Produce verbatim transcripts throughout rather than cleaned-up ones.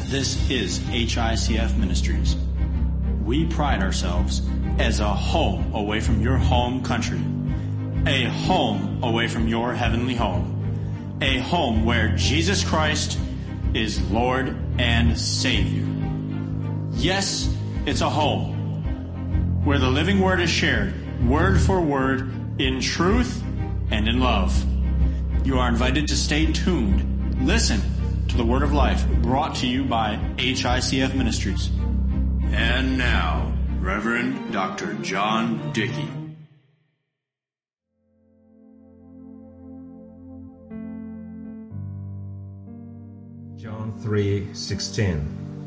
This is H I C F Ministries. We pride ourselves as a home away from your home country, a home away from your heavenly home, a home where Jesus Christ is Lord and Savior. Yes, it's a home where the living word is shared, word for word, in truth and in love. You are invited to stay tuned. Listen to the Word of Life, brought to you by H I C F Ministries. And now, Reverend Doctor John Dickey. John three sixteen.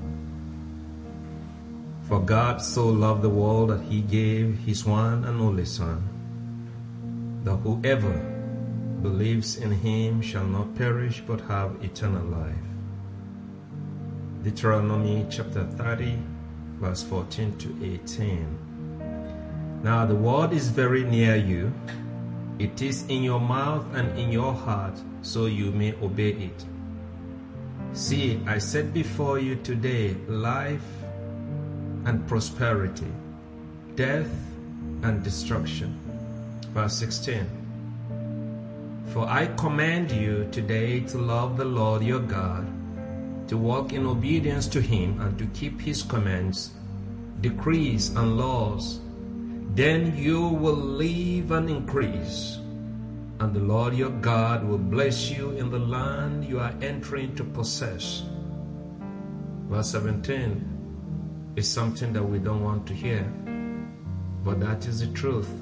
For God so loved the world that he gave his one and only Son, that whoever believes in him shall not perish but have eternal life. Deuteronomy chapter thirty, verse fourteen to eighteen. Now the word is very near you. It is in your mouth and in your heart, so you may obey it. See, I set before you today life and prosperity, death and destruction. Verse sixteen. For I command you today to love the Lord your God, to walk in obedience to him, and to keep his commands, decrees, and laws. Then you will live and increase, and the Lord your God will bless you in the land you are entering to possess. Verse seventeen is something that we don't want to hear, but that is the truth.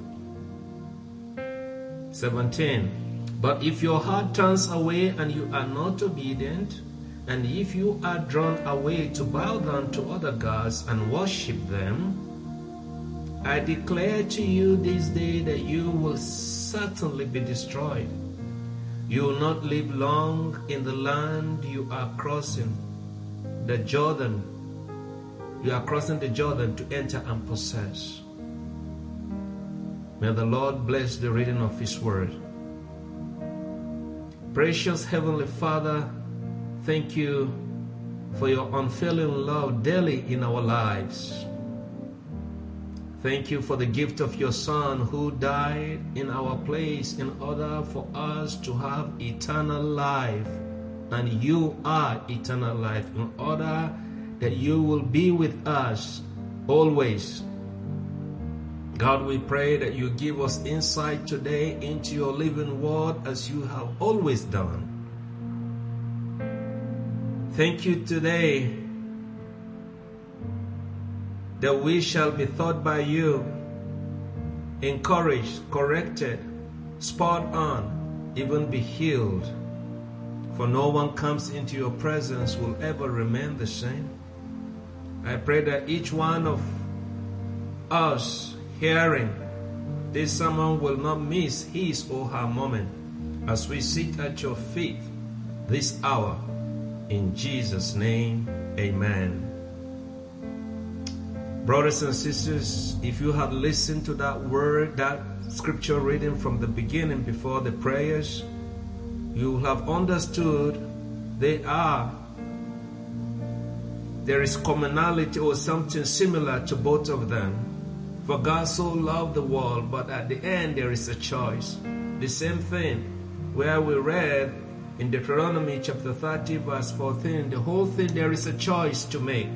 seventeen. But if your heart turns away and you are not obedient, and if you are drawn away to bow down to other gods and worship them, I declare to you this day that you will certainly be destroyed. You will not live long in the land you are crossing, the Jordan. You are crossing the Jordan to enter and possess. May the Lord bless the reading of his word. Precious Heavenly Father, thank you for your unfailing love daily in our lives. Thank you for the gift of your Son who died in our place in order for us to have eternal life. And you are eternal life, in order that you will be with us always. God, we pray that you give us insight today into your living word as you have always done. Thank you today that we shall be taught by you, encouraged, corrected, spurred on, even be healed. For no one comes into your presence will ever remain the same. I pray that each one of us hearing this sermon will not miss his or her moment as we sit at your feet this hour. In Jesus' name, amen. Brothers and sisters, if you have listened to that word, that scripture reading from the beginning before the prayers, you will have understood they are. There is commonality or something similar to both of them. For God so loved the world, but at the end there is a choice. The same thing where we read in Deuteronomy chapter thirty verse fourteen, the whole thing, there is a choice to make.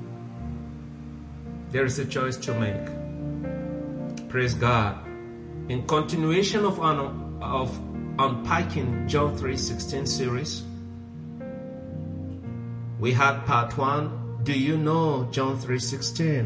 There is a choice to make. Praise God. In continuation of, of unpacking John three sixteen series, we had part one. Do you know John three sixteen?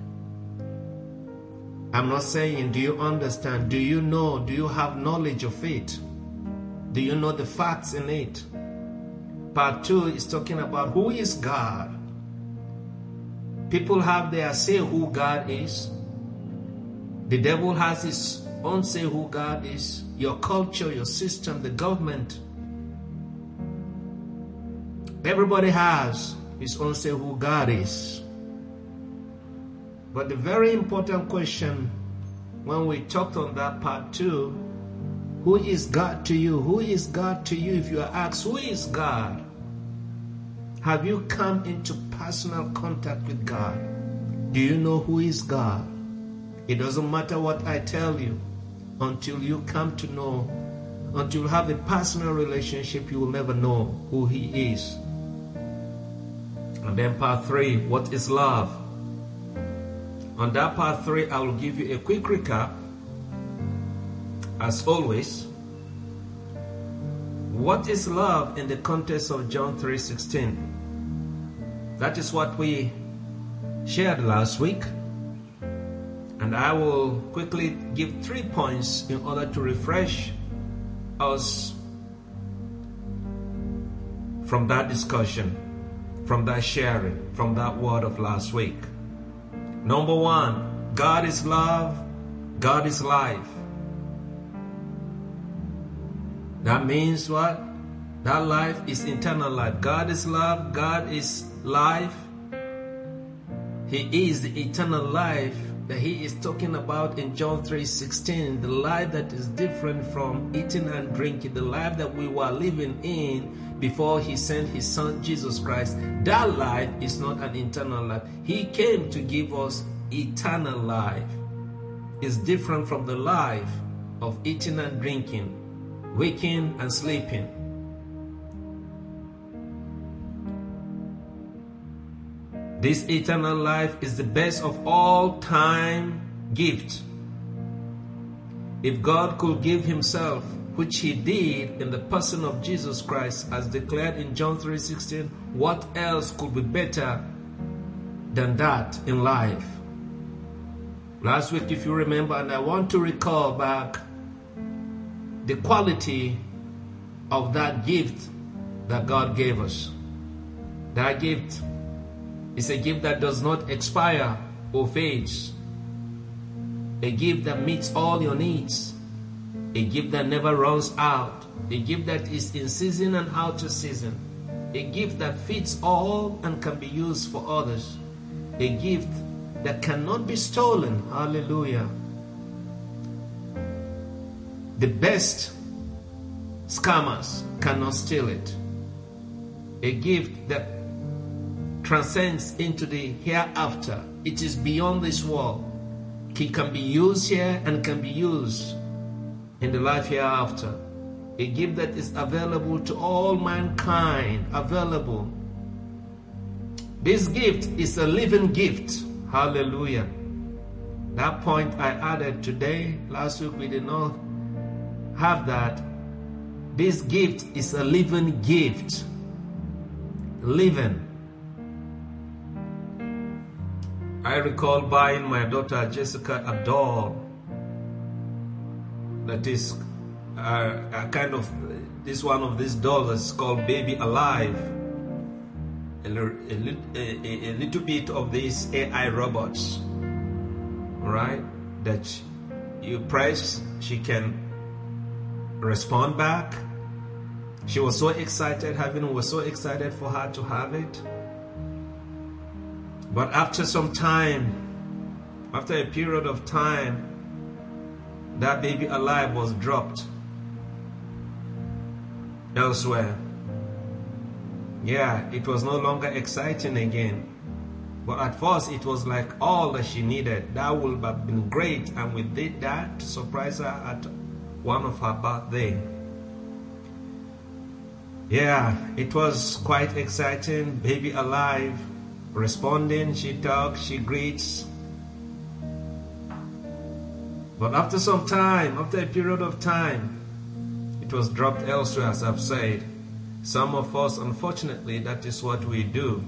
I'm not saying, do you understand? Do you know? Do you have knowledge of it? Do you know the facts in it? Part two is talking about who is God. People have their say who God is. The devil has his own say who God is. Your culture, your system, the government. Everybody has his own say who God is. But the very important question when we talked on that part two, who is God to you? Who is God to you? If you are asked, who is God? Have you come into personal contact with God? Do you know who is God? It doesn't matter what I tell you. Until you come to know, until you have a personal relationship, you will never know who He is. And then part three, what is love? On that part three, I will give you a quick recap. As always, what is love in the context of John three sixteen? That is what we shared last week. And I will quickly give three points in order to refresh us from that discussion, from that sharing, from that word of last week. Number one, God is love, God is life. That means what? That life is eternal life. God is love, God is life. He is the eternal life that He is talking about in John three sixteen, the life that is different from eating and drinking, the life that we were living in before He sent His Son Jesus Christ. That life is not an eternal life. He came to give us eternal life. It's different from the life of eating and drinking, waking and sleeping. This eternal life is the best of all time gift. If God could give Himself, which He did in the person of Jesus Christ, as declared in John three sixteen, what else could be better than that in life? Last week, if you remember, and I want to recall back the quality of that gift that God gave us. That gift is a gift that does not expire or fades. A gift that meets all your needs. A gift that never runs out. A gift that is in season and out of season. A gift that fits all and can be used for others. A gift that cannot be stolen. Hallelujah. The best scammers cannot steal it. A gift that transcends into the hereafter. It is beyond this world. It can be used here and can be used in the life hereafter. A gift that is available to all mankind. Available. This gift is a living gift. Hallelujah. That point I added today. Last week we did not have that. This gift is a living gift. Living. I recall buying my daughter Jessica a doll that is uh, a kind of, this one of these dolls is called Baby Alive. A, a, a, a little bit of these A I robots, right? That you press, she can respond back. She was so excited, Heaven was so excited for her to have it. But after some time, after a period of time, that Baby Alive was dropped elsewhere. Yeah, it was no longer exciting again. But at first, it was like all that she needed. That would have been great, and we did that to surprise her at one of her birthday. Yeah, it was quite exciting. Baby Alive, responding, she talks, she greets. But after some time, after a period of time, it was dropped elsewhere, as I've said. Some of us, unfortunately, that is what we do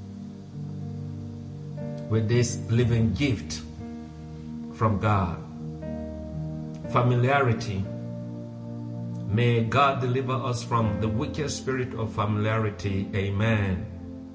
with this living gift from God. Familiarity. May God deliver us from the wicked spirit of familiarity. Amen.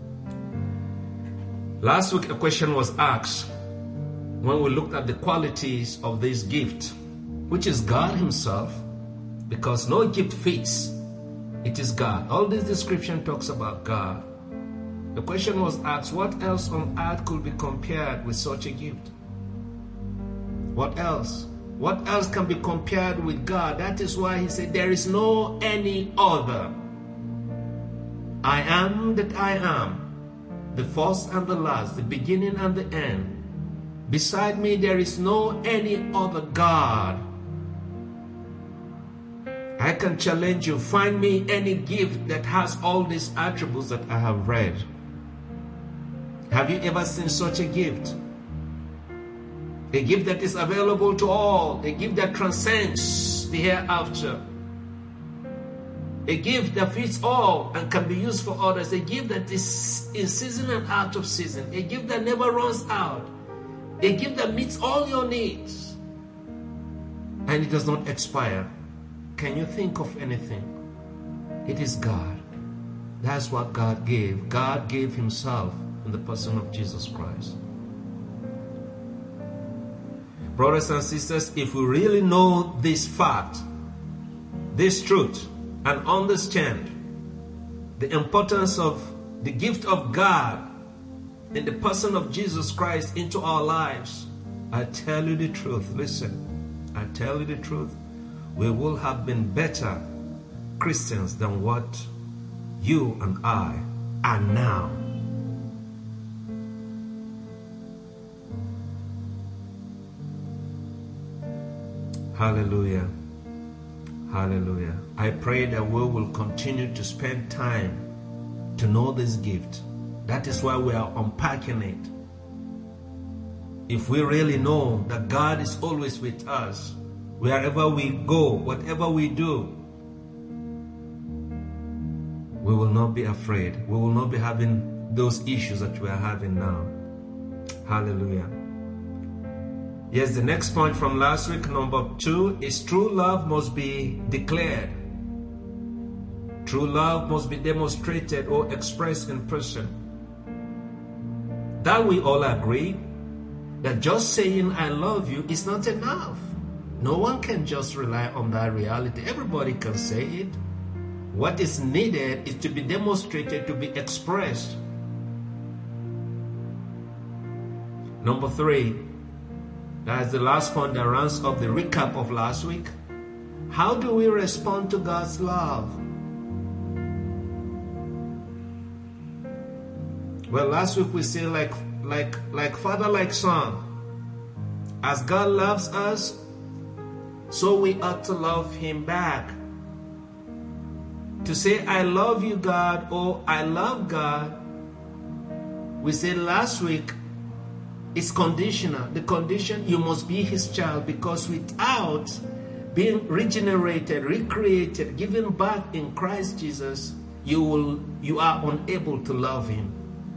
Last week, a question was asked when we looked at the qualities of this gift, which is God Himself, because no gift fits. It is God. All this description talks about God. The question was asked, what else on earth could be compared with such a gift? What else? What else can be compared with God? That is why He said there is no any other I am that I am, the first and the last, the beginning and the end. Beside me there is no any other God. I can challenge you, find me any gift that has all these attributes that I have read. Have you ever seen such a gift? A gift that is available to all, a gift that transcends the hereafter, a gift that fits all and can be used for others, a gift that is in season and out of season, a gift that never runs out, a gift that meets all your needs and it does not expire. Can you think of anything? It is God. That's what God gave. God gave himself in the person of Jesus Christ. Brothers and sisters, if we really know this fact, this truth, and understand the importance of the gift of God in the person of Jesus Christ into our lives, I tell you the truth, listen, I tell you the truth, we will have been better Christians than what you and I are now. Hallelujah. Hallelujah. I pray that we will continue to spend time to know this gift. That is why we are unpacking it. If we really know that God is always with us, wherever we go, whatever we do, we will not be afraid. We will not be having those issues that we are having now. Hallelujah. Yes, the next point from last week, number two, is true love must be declared. True love must be demonstrated or expressed in person. That we all agree that just saying I love you is not enough. No one can just rely on that reality. Everybody can say it. What is needed is to be demonstrated, to be expressed. Number three, that's the last point that runs up the recap of last week. How do we respond to God's love? Well, last week we say like, like, like father, like son. As God loves us, so we ought to love him back. To say, I love you, God, or I love God, we said last week, it's conditional. The condition, you must be his child, because without being regenerated, recreated, given back in Christ Jesus, you will, you are unable to love him.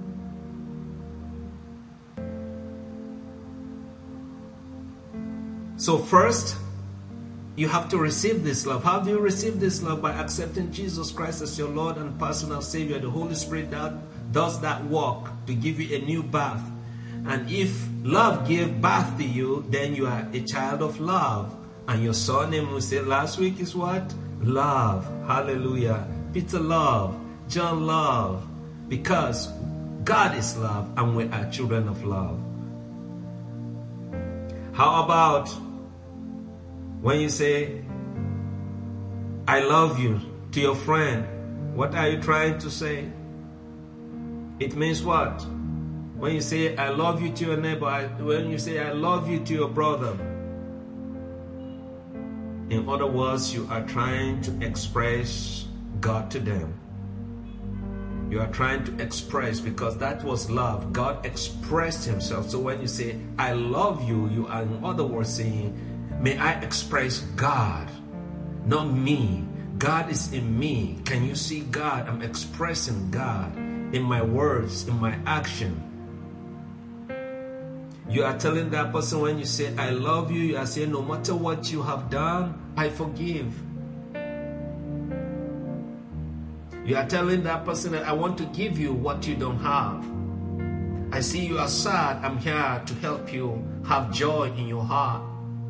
So first, you have to receive this love. How do you receive this love? By accepting Jesus Christ as your Lord and personal Savior. The Holy Spirit that does that work to give you a new birth. And if love gave birth to you, then you are a child of love. And your surname, we said last week, is what? Love. Hallelujah. Peter Love. John Love. Because God is love and we are children of love. How about when you say, I love you to your friend? What are you trying to say? It means what? When you say, I love you to your neighbor, when you say, I love you to your brother. In other words, you are trying to express God to them. You are trying to express, because that was love. God expressed himself. So when you say, I love you, you are in other words saying, may I express God, not me. God is in me. Can you see God? I'm expressing God in my words, in my action. You are telling that person, when you say, I love you, you are saying, no matter what you have done, I forgive. You are telling that person that I want to give you what you don't have. I see you are sad. I'm here to help you have joy in your heart.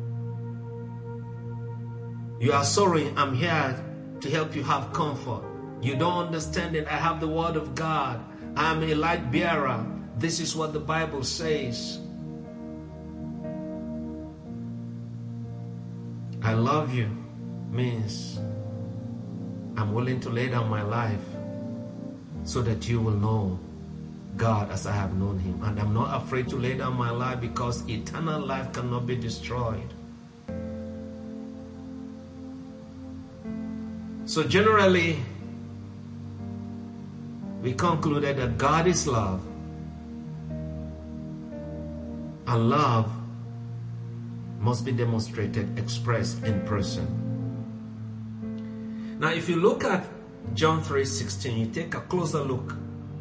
You are sorry. I'm here to help you have comfort. You don't understand it. I have the word of God. I'm a light bearer. This is what the Bible says. I love you means I'm willing to lay down my life so that you will know God as I have known him. And I'm not afraid to lay down my life, because eternal life cannot be destroyed. So generally, we concluded that God is love, and love must be demonstrated, expressed in person. Now, if you look at John three sixteen, you take a closer look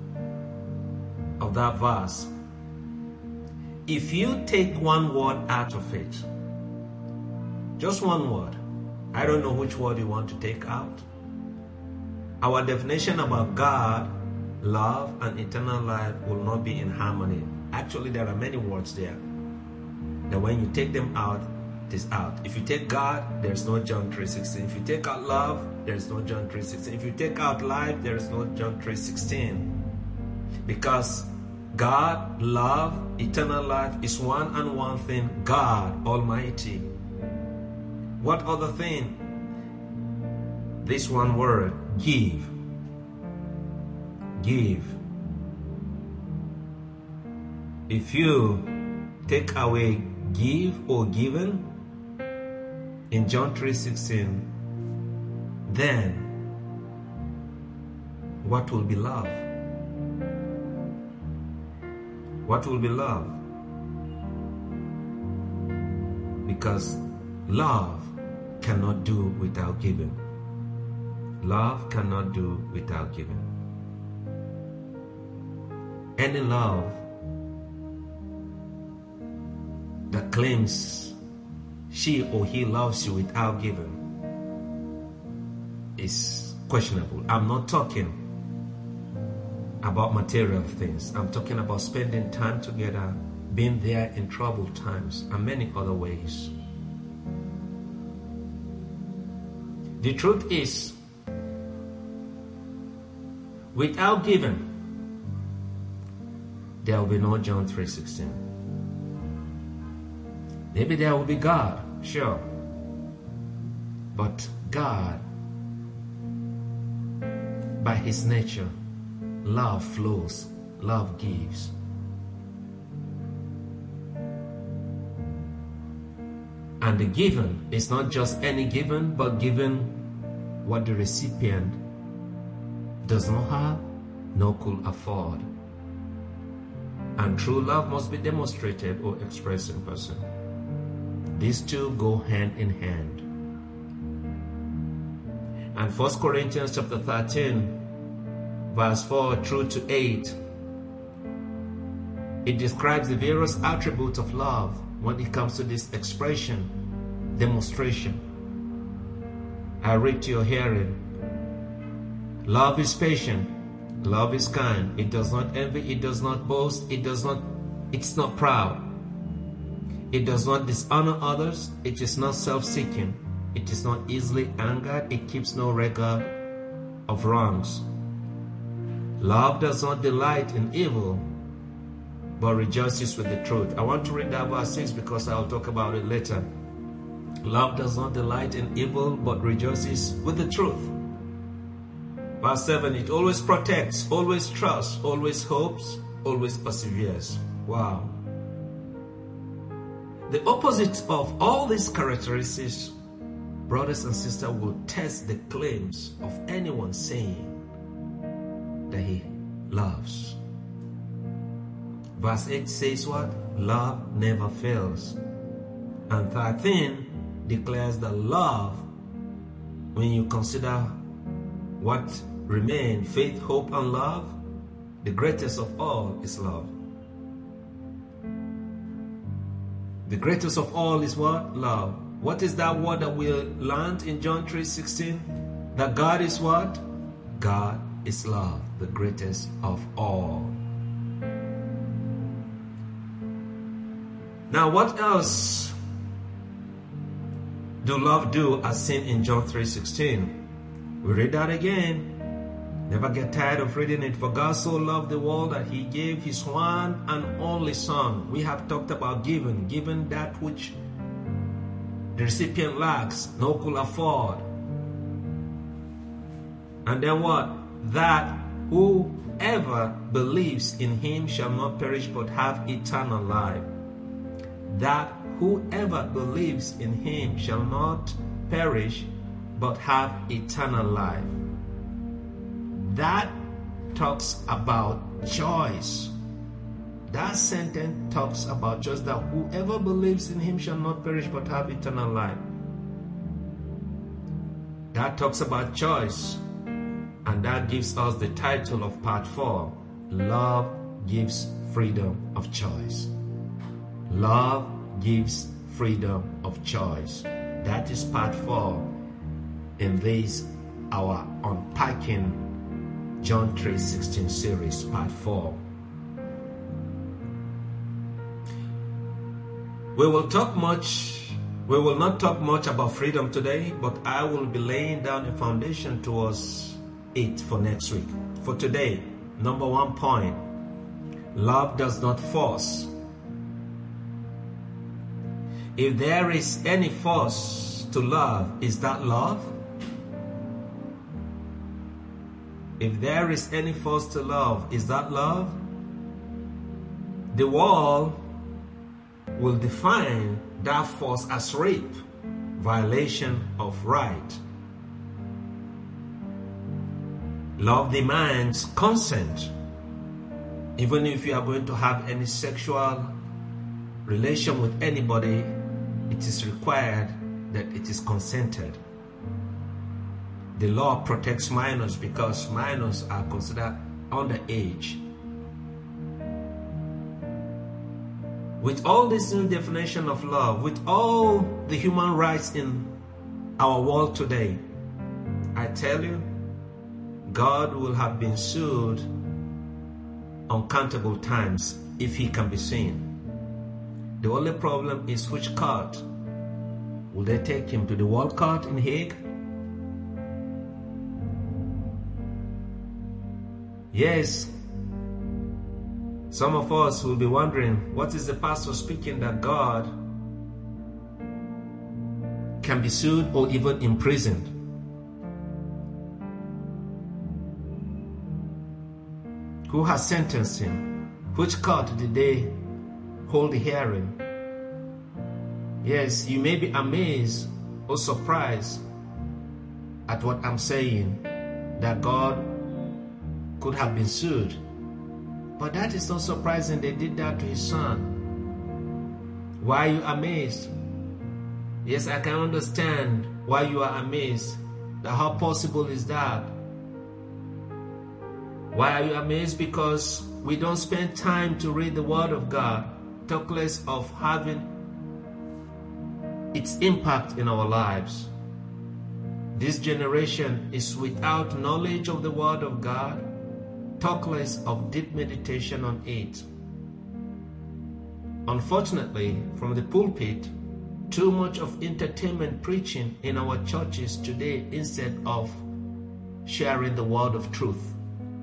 of that verse. If you take one word out of it, just one word, I don't know which word you want to take out. Our definition about God, love, and eternal life will not be in harmony. Actually, there are many words there that when you take them out, it is out. If you take God, there's no John three sixteen. If you take out love, there's no John three sixteen. If you take out life, there is no John three sixteen. Because God, love, eternal life is one and one thing, God Almighty. What other thing? This one word, give. Give. If you take away give or given in John three sixteen, then what will be love? What will be love? Because love cannot do without giving. Love cannot do without giving. Any love that claims she or he loves you without giving is questionable. I'm not talking about material things. I'm talking about spending time together, being there in troubled times, and many other ways. The truth is, without giving, there will be no John three sixteen. Maybe there will be God, sure. But God, by his nature, love flows, love gives. And the given is not just any given, but given what the recipient does not have, nor could afford. And true love must be demonstrated or expressed in person. These two go hand in hand. And First Corinthians chapter thirteen, verse four through to eight, it describes the various attributes of love when it comes to this expression, demonstration. I read to your hearing. Love is patient. Love is kind. It does not envy. It does not boast. It does not, it's not proud. It does not dishonor others. It is not self-seeking. It is not easily angered. It keeps no record of wrongs. Love does not delight in evil, but rejoices with the truth. I want to read that verse six because I'll talk about it later. Love does not delight in evil, but rejoices with the truth. Verse seven, it always protects, always trusts, always hopes, always perseveres. Wow. The opposite of all these characteristics, brothers and sisters, will test the claims of anyone saying that he loves. Verse eight says what? Love never fails. And thirteen declares that love, when you consider what remain, faith, hope, and love, the greatest of all is love. The greatest of all is what? Love. What is that word that we learned in John three sixteen? That God is what? God is love, the greatest of all. Now, what else do love do as seen in John three sixteen? We read that again. Never get tired of reading it. For God so loved the world that he gave his one and only Son. We have talked about giving, giving that which the recipient lacks, no could afford. And then what? That whoever believes in him shall not perish but have eternal life. That whoever believes in him shall not perish but have eternal life. That talks about choice. That sentence talks about just that whoever believes in him shall not perish but have eternal life. That talks about choice. And that gives us the title of part four. Love gives freedom of choice. Love gives freedom of choice. That is part four in this our Unpacking John three sixteen series, part four. We will talk much, we will not talk much about freedom today, but I will be laying down a foundation towards it for next week. For today, number one point, love does not force. If there is any force to love, is that love? If there is any force to love, is that love? The world will define that force as rape, violation of right. Love demands consent. Even if you are going to have any sexual relation with anybody, it is required that it is consented. The law protects minors because minors are considered underage. With all this new definition of love, with all the human rights in our world today, I tell you, God will have been sued uncountable times if he can be seen. The only problem is which court. Will they take him to the World Court in Hague? Yes. Some of us will be wondering, what is the pastor speaking that God can be sued or even imprisoned? Who has sentenced him? Which court did they hold the hearing? Yes, you may be amazed or surprised at what I'm saying, that God could have been sued. But that is not surprising. They did that to his son. Why are you amazed? Yes, I can understand why you are amazed. That how possible is that? Why are you amazed? Because we don't spend time to read the Word of God, talk less of having its impact in our lives. This generation is without knowledge of the Word of God, talk less of deep meditation on it. Unfortunately, from the pulpit, too much of entertainment preaching in our churches today instead of sharing the word of truth.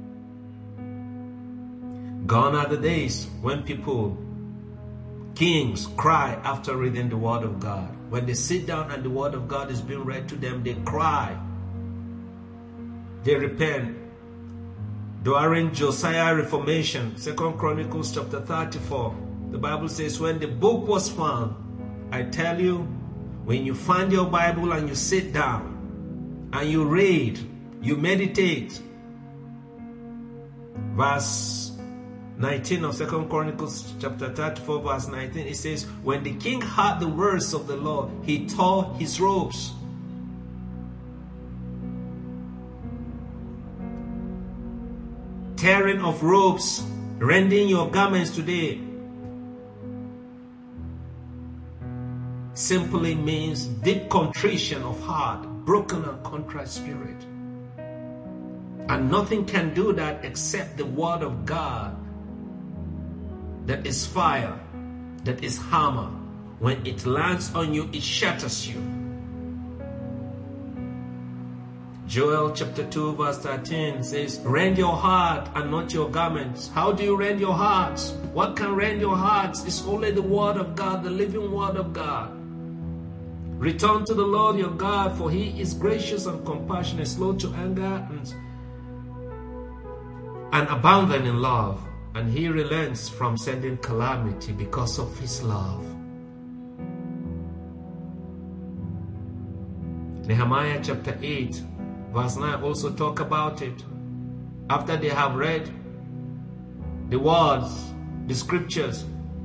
Gone are the days when people, kings, cry after reading the word of God. When they sit down and the word of God is being read to them, they cry. They repent. During Josiah Reformation, Second Chronicles chapter thirty-four, the Bible says, when the book was found, I tell you, when you find your Bible and you sit down and you read, you meditate. Verse nineteen of Second Chronicles chapter thirty-four, verse nineteen, it says, when the king heard the words of the Lord, he tore his robes. Tearing of robes, rending your garments today simply means deep contrition of heart, broken and contrite spirit. And nothing can do that except the word of God that is fire, that is hammer. When it lands on you, it shatters you. Joel chapter two verse thirteen says, rend your heart and not your garments. How do you rend your hearts? What can rend your hearts? It's only the word of God, the living word of God. Return to the Lord your God, for he is gracious and compassionate, slow to anger and and abounding in love, and he relents from sending calamity because of his love. Nehemiah chapter eight verse nine also talk about it. After they have read the words, the scriptures,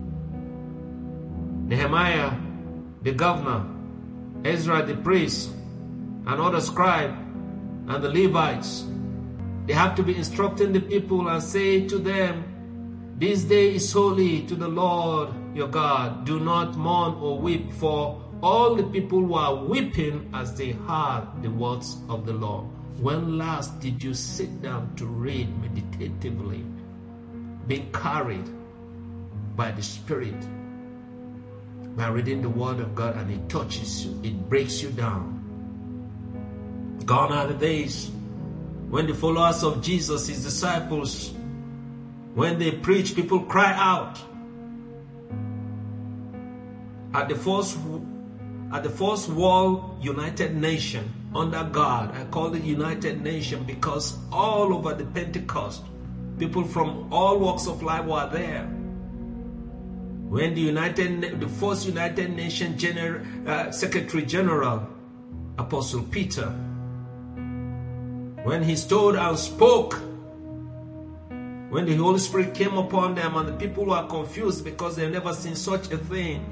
Nehemiah the governor, Ezra the priest, and other scribe, and the Levites, they have to be instructing the people and say to them, this day is holy to the Lord your God. Do not mourn or weep, for all the people were weeping as they heard the words of the Lord. When last did you sit down to read meditatively, being carried by the Spirit, by reading the Word of God, and it touches you, it breaks you down? Gone are the days when the followers of Jesus, his disciples, when they preach, people cry out. At the first, at the first World United Nation under God, I call it United Nation because all over the Pentecost, people from all walks of life were there. When the United, the first United Nations General, uh, Secretary General, Apostle Peter, when he stood and spoke, when the Holy Spirit came upon them and the people were confused because they've never seen such a thing,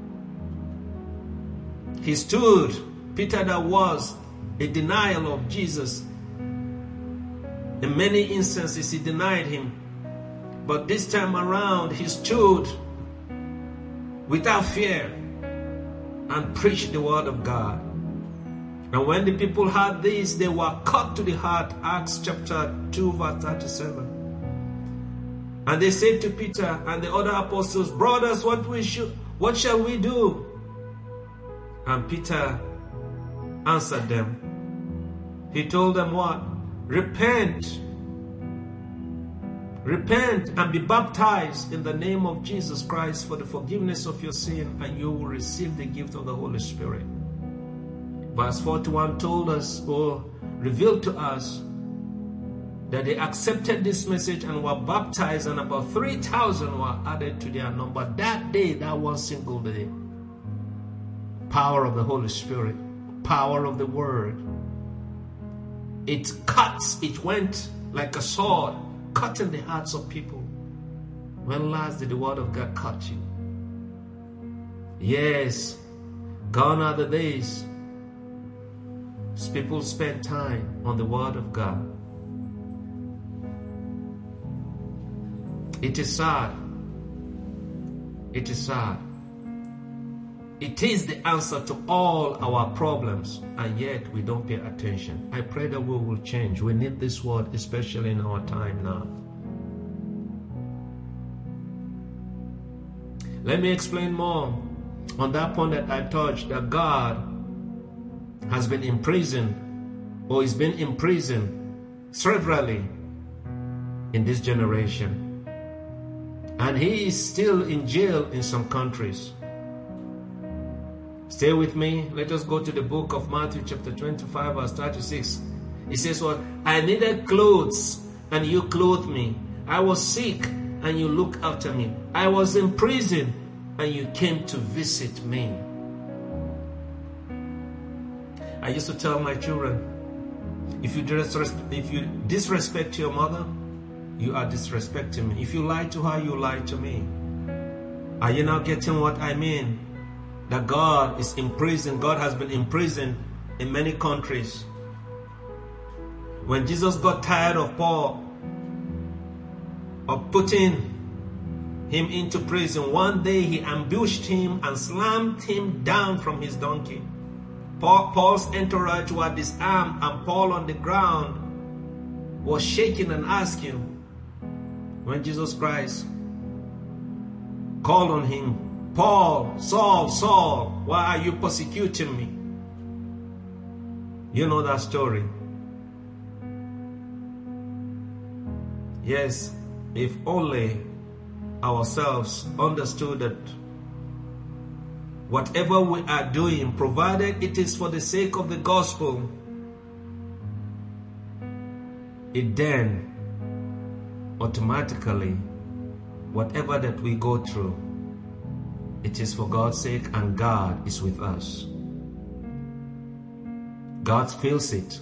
he stood, Peter that was a denial of Jesus. In many instances he denied him, but this time around he stood without fear and preached the word of God. And when the people heard this, they were cut to the heart. Acts chapter two verse thirty-seven. And they said to Peter and the other apostles, brothers, what we should, what shall we do? And Peter answered them. He told them what? Repent. Repent and be baptized in the name of Jesus Christ for the forgiveness of your sin, and you will receive the gift of the Holy Spirit. Verse forty-one told us, or revealed to us, that they accepted this message and were baptized, and about three thousand were added to their number that day, that one single day. Power of the Holy Spirit, power of the Word. It cuts, it went like a sword, cutting the hearts of people. When last did the Word of God cut you? Yes, gone are the days people spend time on the Word of God. It is sad. It is sad. It is the answer to all our problems, and yet we don't pay attention. I pray that we will change. We need this word, especially in our time now. Let me explain more on that point that I touched, that God has been imprisoned, or is being imprisoned severally in this generation. And he is still in jail in some countries. Stay with me. Let us go to the book of Matthew chapter twenty-five verse thirty-six. It says, well, I needed clothes and you clothed me. I was sick and you looked after me. I was in prison and you came to visit me. I used to tell my children, if you disrespect, if you disrespect your mother, you are disrespecting me. If you lie to her, you lie to me. Are you now getting what I mean? That God is imprisoned. God has been imprisoned in many countries. When Jesus got tired of Paul, of putting him into prison, one day he ambushed him and slammed him down from his donkey. Paul, Paul's entourage were disarmed, and Paul on the ground was shaking and asking, when Jesus Christ called on him, Paul, Saul, Saul, why are you persecuting me? You know that story. Yes, if only ourselves understood that whatever we are doing, provided it is for the sake of the gospel, it then automatically, whatever that we go through, it is for God's sake, and God is with us. God feels it.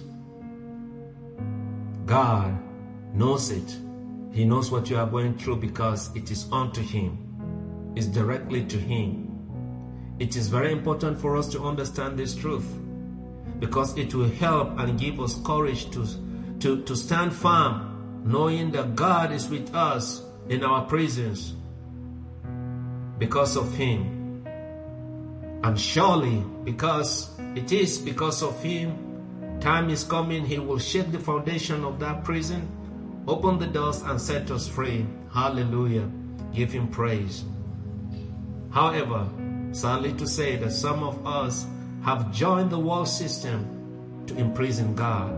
God knows it. He knows what you are going through because it is unto Him. It's directly to Him. It is very important for us to understand this truth, because it will help and give us courage to, to, to stand firm, knowing that God is with us in our prisons because of Him. And surely, because it is because of Him, time is coming, He will shake the foundation of that prison, open the doors and set us free. Hallelujah. Give Him praise. However, sadly to say that some of us have joined the world system to imprison God.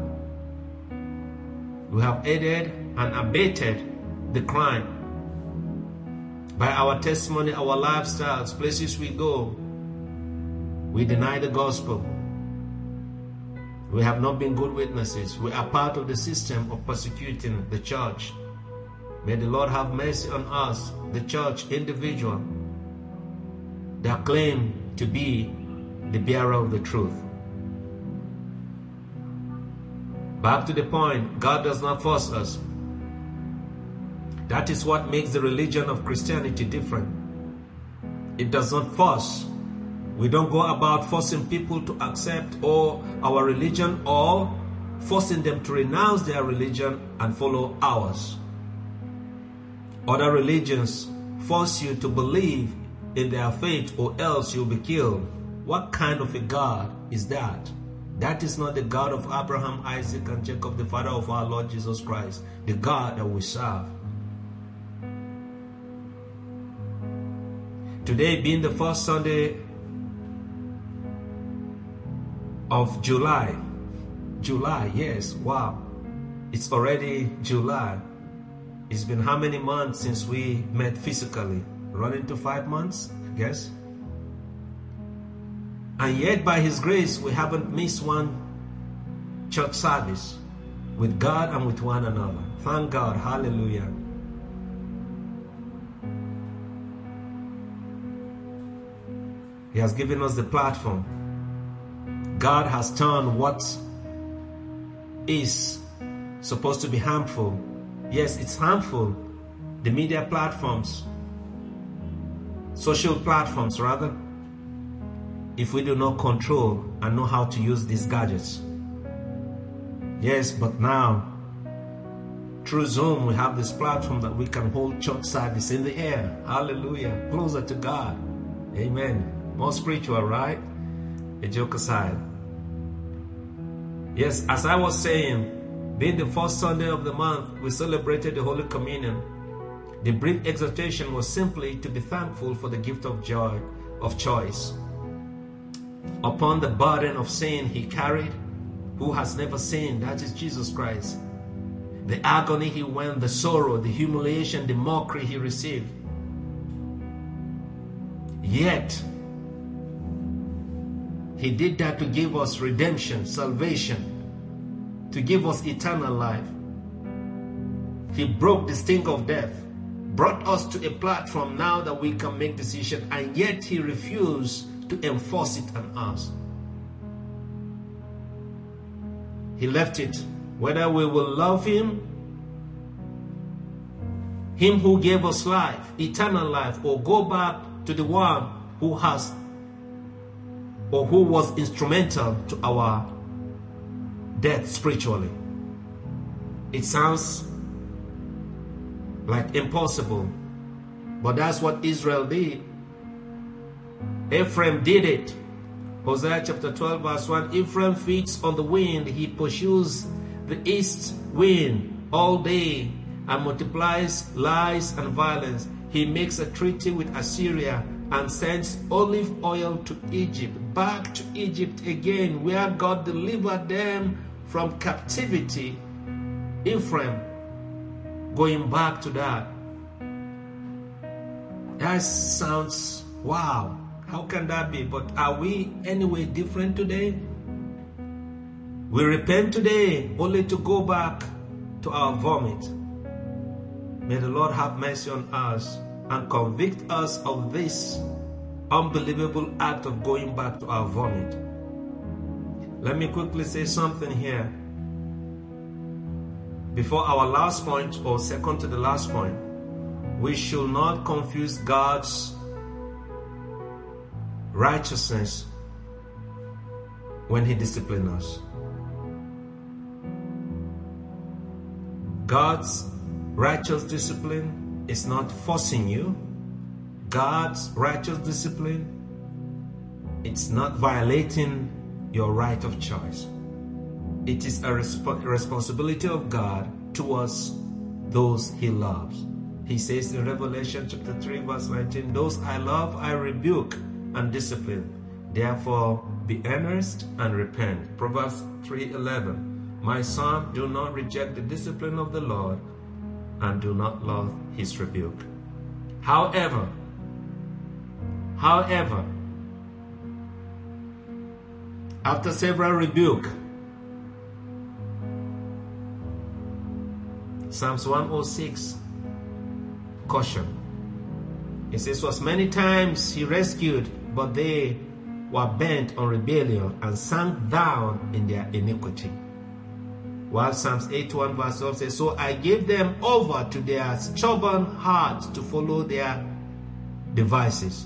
We have aided and abated the crime by our testimony, our lifestyles, places we go. We deny the gospel. We have not been good witnesses. We are part of the system of persecuting the church. May the Lord have mercy on us, the church, individual, that claim to be the bearer of the truth. Back to the point, God does not force us. That is what makes the religion of Christianity different. It does not force. We don't go about forcing people to accept or our religion, or forcing them to renounce their religion and follow ours. Other religions force you to believe in their faith or else you'll be killed. What kind of a God is that? That is not the God of Abraham, Isaac, and Jacob, the Father of our Lord Jesus Christ, the God that we serve. Today being the first Sunday of July. July, yes, wow. It's already July. It's been how many months since we met physically? Running to five months, I guess. And yet by His grace, we haven't missed one church service with God and with one another. Thank God, hallelujah. He has given us the platform. God has turned what is supposed to be harmful. Yes, it's harmful. The media platforms, social platforms rather, if we do not control and know how to use these gadgets. Yes, but now, through Zoom, we have this platform that we can hold church service in the air. Hallelujah. Closer to God. Amen. More spiritual, right? A joke aside. Yes, as I was saying, being the first Sunday of the month, we celebrated the Holy Communion. The brief exhortation was simply to be thankful for the gift of joy, of choice. Upon the burden of sin He carried, who has never sinned, that is Jesus Christ. The agony He went, the sorrow, the humiliation, the mockery He received. Yet, He did that to give us redemption, salvation, to give us eternal life. He broke the sting of death, brought us to a platform now that we can make decisions, and yet He refused to enforce it on us. He left it, whether we will love Him, Him who gave us life, eternal life, or go back to the one who has or who was instrumental to our death spiritually. It sounds like impossible, but that's what Israel did. Ephraim did it. Hosea chapter twelve verse one, Ephraim feeds on the wind, he pursues the east wind all day and multiplies lies and violence. He makes a treaty with Assyria and sends olive oil to Egypt, back to Egypt again, where God delivered them from captivity. Ephraim going back to that. That sounds, wow, how can that be? But are we anyway different today? We repent today only to go back to our vomit. May the Lord have mercy on us and convict us of this unbelievable act of going back to our vomit. Let me quickly say something here before our last point, or second to the last point. We should not confuse God's righteousness when He disciplines us. God's righteous discipline is not forcing you. God's righteous discipline, it's not violating your right of choice. It is a resp- responsibility of God towards those He loves. He says in Revelation chapter three verse nineteen, those I love I rebuke and discipline. Therefore be earnest and repent. Proverbs three eleven, my son, do not reject the discipline of the Lord and do not love His rebuke. However, however, after several rebuke, Psalms one oh six, caution. It says, was many times He rescued, but they were bent on rebellion and sank down in their iniquity. While Psalms eighty-one verse twelve says, so I gave them over to their stubborn hearts to follow their devices.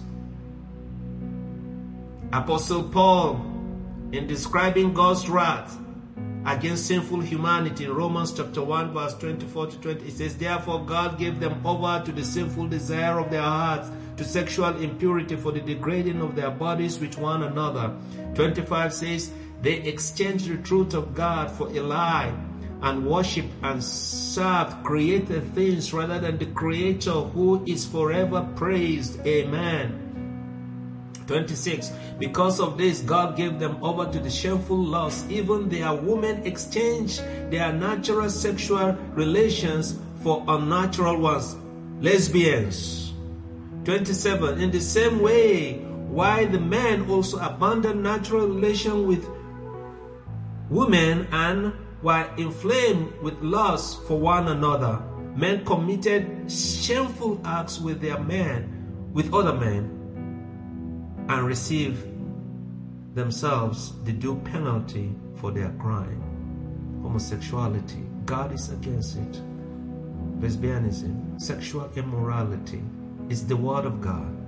Apostle Paul, in describing God's wrath against sinful humanity in Romans chapter one verse twenty-four to twenty, it says, therefore God gave them over to the sinful desire of their hearts, to sexual impurity, for the degrading of their bodies with one another. twenty-five says, they exchanged the truth of God for a lie and worship and serve created things rather than the Creator, who is forever praised. Amen. twenty-six, because of this God gave them over to the shameful lust. Even their women exchanged their natural sexual relations for unnatural ones, lesbians. twenty-seven, in the same way, why the men also abandoned natural relation with women and were inflamed with lust for one another. Men committed shameful acts with their men, with other men, and receive themselves the due penalty for their crime. Homosexuality, God is against it. Lesbianism, sexual immorality is the word of God.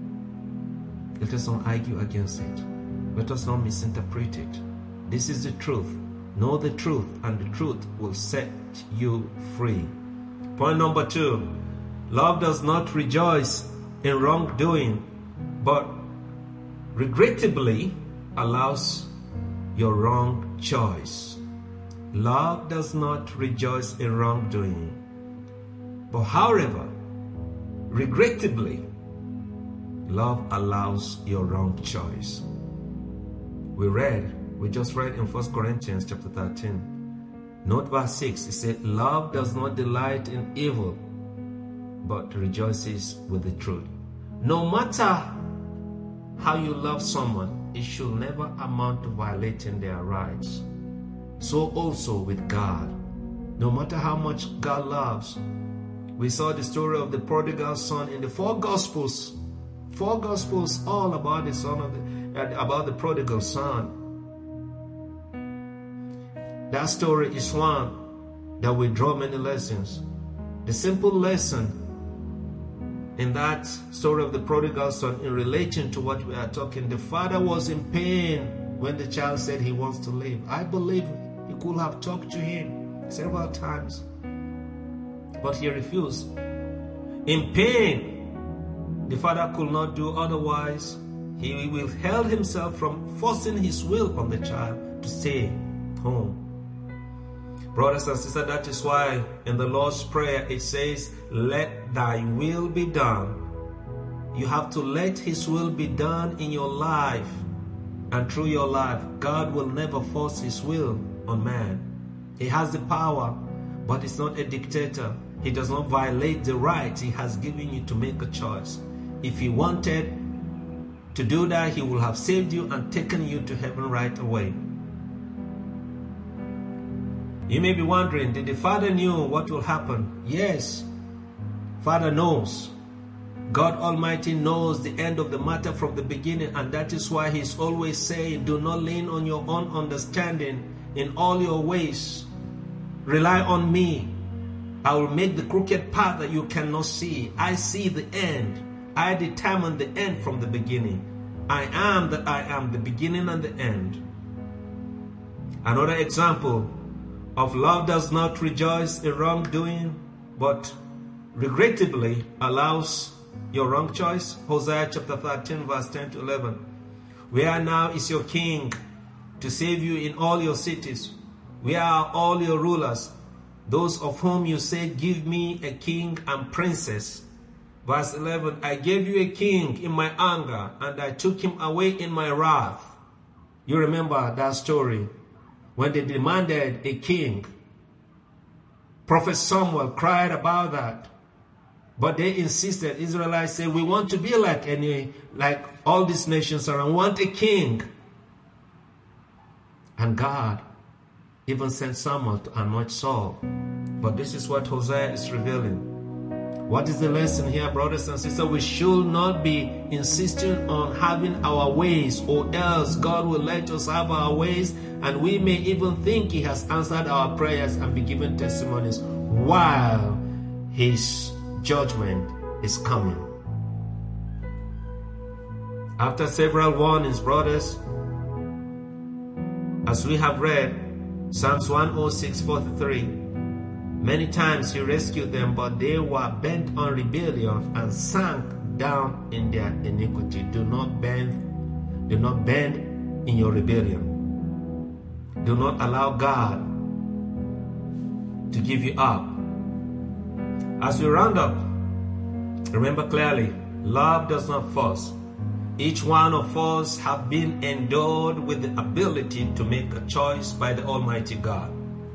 Let us not argue against it. Let us not misinterpret it. This is the truth. Know the truth, and the truth will set you free. Point number two, love does not rejoice in wrongdoing, but regrettably allows your wrong choice. Love does not rejoice in wrongdoing, but however, regrettably, love allows your wrong choice. We read, we just read in First Corinthians chapter thirteen. Note verse six, it said, love does not delight in evil, but rejoices with the truth. No matter how you love someone, it should never amount to violating their rights. So also with God. No matter how much God loves. We saw the story of the prodigal son in the four gospels. Four gospels all about the son of the, uh, about the prodigal son. That story is one that we draw many lessons. The simple lesson in that story of the prodigal son, in relation to what we are talking, the father was in pain when the child said he wants to leave. I believe he could have talked to him several times, but he refused. In pain, the father could not do otherwise. He withheld himself from forcing his will on the child to stay home. Brothers and sisters, that is why in the Lord's Prayer it says, let thy will be done. You have to let His will be done in your life and through your life. God will never force His will on man. He has the power, but He's not a dictator. He does not violate the right He has given you to make a choice. If He wanted to do that, He will have saved you and taken you to heaven right away. You may be wondering, did the father knew what will happen? Yes, Father knows. God Almighty knows the end of the matter from the beginning, and that is why He's always saying, do not lean on your own understanding in all your ways. Rely on me. I will make the crooked path that you cannot see. I see the end. I determine the end from the beginning. I am that I am, the beginning and the end. Another example of love does not rejoice in wrongdoing, but regrettably allows your wrong choice. Hosea chapter thirteen, verse ten to eleven. Where now is your king to save you in all your cities? Where are all your rulers, those of whom you say, give me a king and princess? Verse eleven, I gave you a king in my anger, and I took him away in my wrath. You remember that story when they demanded a king. Prophet Samuel cried about that. But they insisted, Israelites said, we want to be like any, like all these nations around, we want a king. And God even sent Samuel to anoint Saul. But this is what Hosea is revealing. What is the lesson here, brothers and sisters? We should not be insisting on having our ways, or else God will let us have our ways, and we may even think He has answered our prayers and be given testimonies while His judgment is coming. After several warnings, brothers, as we have read, Psalms one oh six, forty-three, many times He rescued them, but they were bent on rebellion and sank down in their iniquity. Do not bend, do not bend in your rebellion. Do not allow God to give you up. As we round up, remember clearly, love does not force. Each one of us have been endowed with the ability to make a choice by the Almighty God.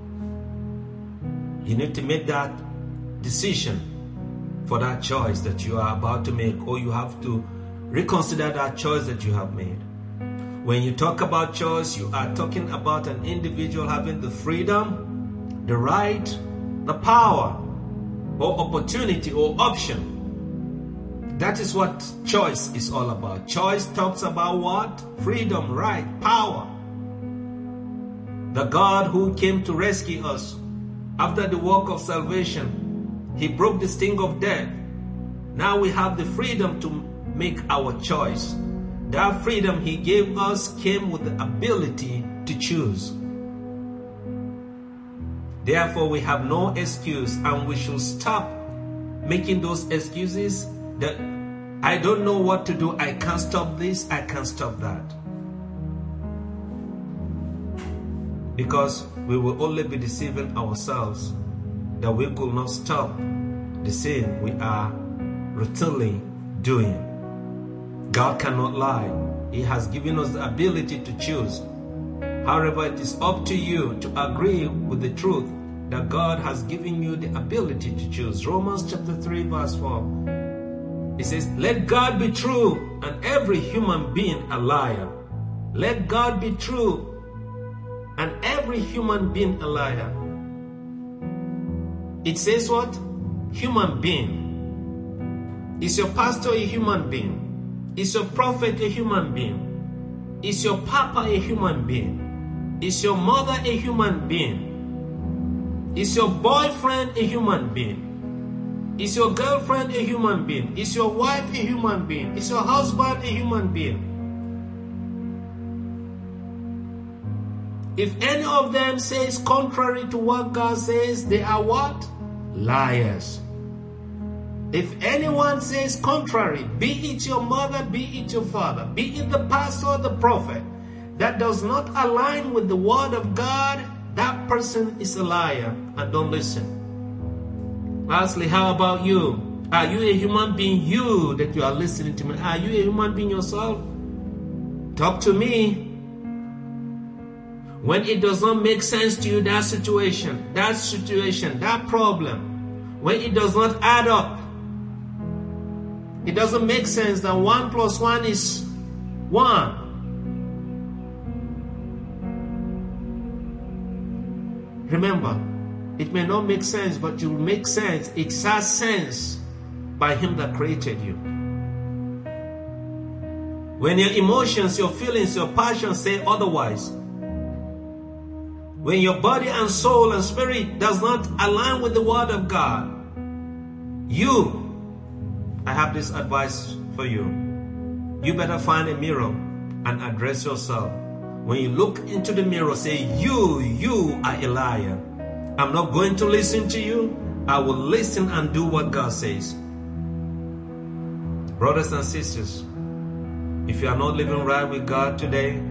You need to make that decision for that choice that you are about to make, or you have to reconsider that choice that you have made. When you talk about choice, you are talking about an individual having the freedom, the right, the power, or opportunity or option. That is what choice is all about. Choice talks about what? Freedom, right, power. The God who came to rescue us after the work of salvation, He broke the sting of death. Now we have the freedom to make our choice. That freedom He gave us came with the ability to choose. Therefore, we have no excuse, and we should stop making those excuses that I don't know what to do, I can't stop this, I can't stop that. Because we will only be deceiving ourselves that we could not stop the sin we are routinely doing. God cannot lie. He has given us the ability to choose. However, it is up to you to agree with the truth that God has given you the ability to choose. Romans chapter three, verse four. It says, let God be true and every human being a liar. Let God be true and every human being a liar. It says what? Human being. Is your pastor a human being? Is your prophet a human being? Is your papa a human being? Is your mother a human being? Is your boyfriend a human being? Is your girlfriend a human being? Is your wife a human being? Is your husband a human being? If any of them says contrary to what God says, they are what? Liars. If anyone says contrary, be it your mother, be it your father, be it the pastor or the prophet, that does not align with the word of God, that person is a liar, and don't listen. Lastly, how about you? Are you a human being? You that you are listening to me, are you a human being yourself? Talk to me. When it does not make sense to you, that situation, that situation, that problem, when it does not add up, it doesn't make sense that one plus one is one. Remember, it may not make sense, but it will make sense. It has sense by Him that created you. When your emotions, your feelings, your passions say otherwise, when your body and soul and spirit does not align with the Word of God, you, I have this advice for you. You better find a mirror and address yourself. When you look into the mirror, say, you, you are a liar. I'm not going to listen to you. I will listen and do what God says. Brothers and sisters, if you are not living right with God today,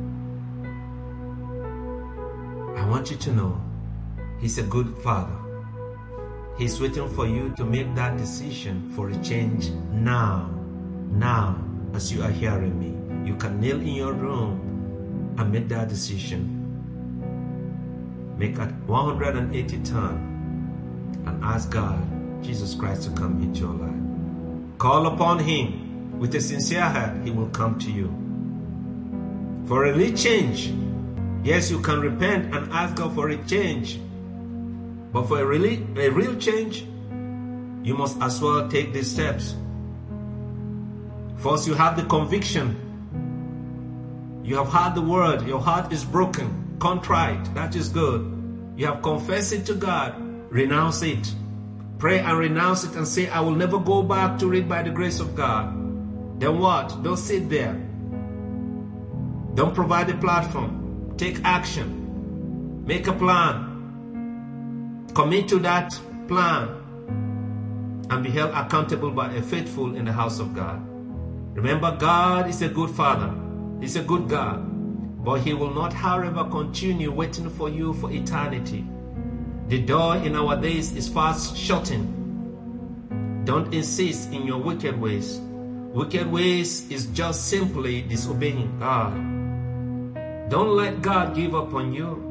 I want you to know He's a good Father. He's waiting for you to make that decision for a change now. Now, as you are hearing me, you can kneel in your room and make that decision. Make a one hundred eighty turn and ask God, Jesus Christ, to come into your life. Call upon Him with a sincere heart. He will come to you. For a real change, yes, you can repent and ask God for a change. But for a, really, a real change, you must as well take these steps. First, you have the conviction. You have heard the word. Your heart is broken, contrite. That is good. You have confessed it to God. Renounce it. Pray and renounce it and say, I will never go back to it by the grace of God. Then what? Don't sit there. Don't provide a platform. Take action. Make a plan. Commit to that plan and be held accountable by a faithful in the house of God. Remember, God is a good Father. He's a good God. But He will not, however, continue waiting for you for eternity. The door in our days is fast shutting. Don't insist in your wicked ways. Wicked ways is just simply disobeying God. Don't let God give up on you.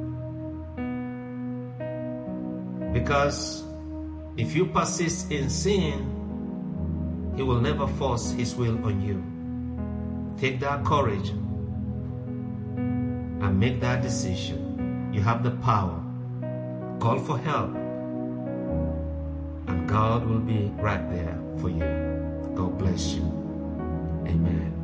Because if you persist in sin, He will never force His will on you. Take that courage and make that decision. You have the power. Call for help. And God will be right there for you. God bless you. Amen.